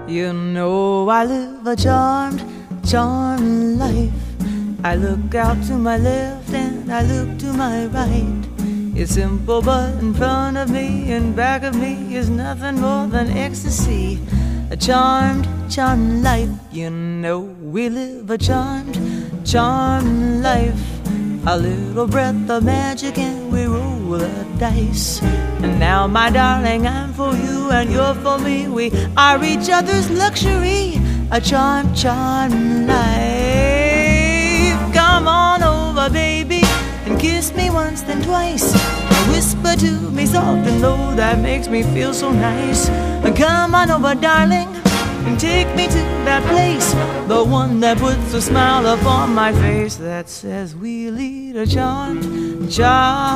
You know I live a charmed, charmed life. I look out to my left and I look to my right. It's simple, but in front of me and back of me is nothing more than ecstasy. A charmed, charmed life. You know we live a charmed, charmed life. A little breath of magic and we roll the dice. And now, my darling, I'm for you and you're for me. We are each other's luxury. A charmed, charmed life. Come on over, baby, and kiss me once, then twice. And whisper to me soft and low, that makes me feel so nice. And come on over, darling, and take me to that place, the one that puts a smile upon my face, that says we lead a charmed, charmed